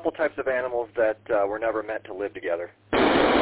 couple types of animals that were never meant to live together.